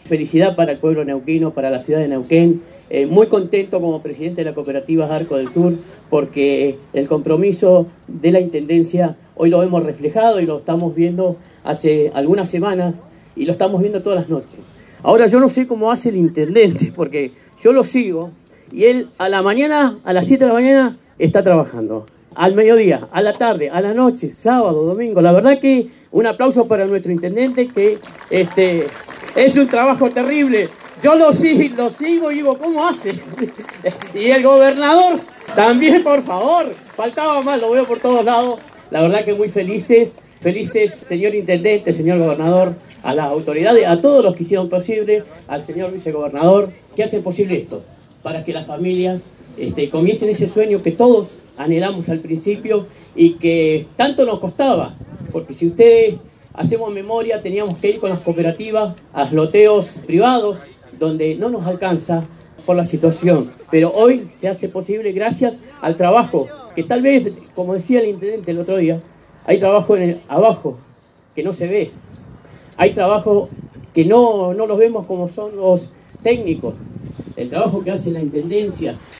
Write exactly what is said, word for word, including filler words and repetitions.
Felicidad para el pueblo neuquino, para la ciudad de Neuquén. Eh, muy contento como presidente de la cooperativa Arco del Sur, porque el compromiso de la Intendencia hoy lo hemos reflejado y lo estamos viendo hace algunas semanas y lo estamos viendo todas las noches. Ahora yo no sé cómo hace el intendente, porque yo lo sigo y él a la mañana, a las siete de la mañana, está trabajando. Al mediodía, a la tarde, a la noche, sábado, domingo. La verdad que un aplauso para nuestro intendente, que este, es un trabajo terrible. Yo lo sigo, lo sigo y digo, ¿cómo hace? Y el gobernador también, por favor. Faltaba más, lo veo por todos lados. La verdad que muy felices, felices, señor intendente, señor gobernador, a las autoridades, a todos los que hicieron posible, al señor vicegobernador, que hacen posible esto, para que las familias este, comiencen ese sueño que todos anhelamos al principio y que tanto nos costaba, porque si ustedes hacemos memoria, teníamos que ir con las cooperativas a los loteos privados, donde no nos alcanza por la situación, pero hoy se hace posible gracias al trabajo, que tal vez, como decía el intendente el otro día, hay trabajo en el, abajo, que no se ve, hay trabajo que no, no los vemos como son los técnicos, el trabajo que hace la intendencia.